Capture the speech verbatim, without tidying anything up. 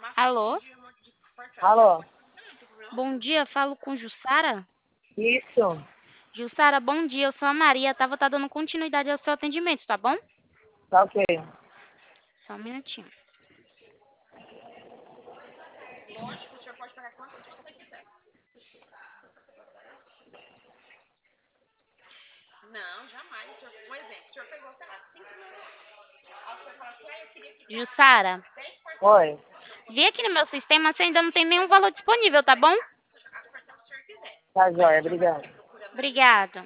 Alô? Alô? Bom dia, falo com Jussara? Isso. Jussara, bom dia, eu sou a Maria, tá? Vou estar dando continuidade ao seu atendimento, tá bom? Tá ok. Só um minutinho. Jussara, Oi. vi aqui no meu sistema, você ainda não tem nenhum valor disponível, tá bom? Tá joia, obrigada. Obrigada.